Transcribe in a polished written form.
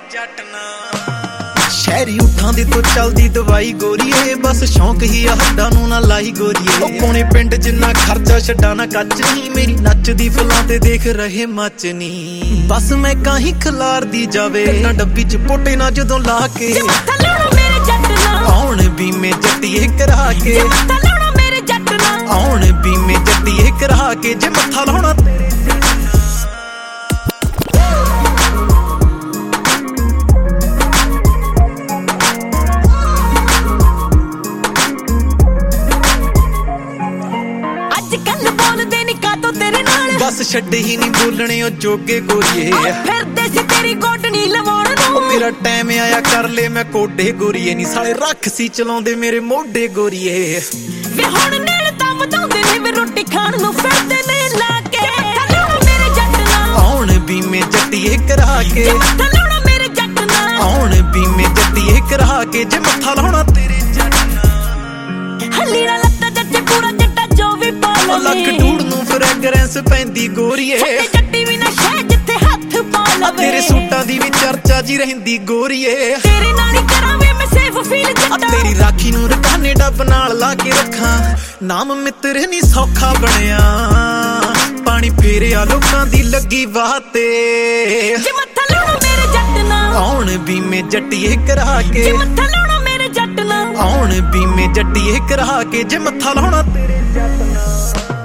जट ना शहरी उठां दे तो चलदी दवाई गोरीए बस शौक ही आ हड्डां नूं ना लाई गोरीए पौने पिंड जिन्ना खर्चा छड्डा ना कच नहीं मेरी नचदी फुल्लां ते देख रहे मच नहीं बस मैं काहीं खलार दी जावे ना डब्बी च पोटे ना जदों ला के आउण बीमे जट्टीए करा के आउण बीमे जट्टीए करा के जे मत्था लाउणा तेरे बस छड्डे ही नहीं बोलने ओ जोगे गोरीए फिरदे सी तेरी गोडनी लवाउण नूं मेरा टाइम आया कर ले मैं कोडे गोरीए नी साले रख सी चलाउंदे मेरे मोढे गोरीए वे हुण नेल तां वधाउंदे ने वे रोटी खाण नूं फिरदे ने ला के मेरे जट नाल आउण बीमे जट्टीए करा के मेरे जट नाल आउण बीमे जट्टीए करा के जे मत्था लाउणा तेरे जट नाल हलीरा लत्ता जट्टे पूरा जट्टा जो भी पा लवे लक डूड नूं फ्रैगरेंस पैंदी गोरीए जट्टी भी ना शह जिथे हथ पा लवे तेरे सूटां दी भी चर्चा जी रहिंदी गोरीए तेरे नाल ही करावे मैं सेफ फील जट्टा तेरी राखी नूं रकाने डब नाल ला के रखां नाम मित्र नहीं सौखा बनया पानी फेरिया लोकां दी लगी वाह ते जे मत्था लाउणा मेरे जट नाल आउण बीमे जट्टीए करा के जे मत्था लाउणा मेरे जट नाल आउण बीमे जट्टीए करा के जे मत्था लाउणा तेरे जट नाल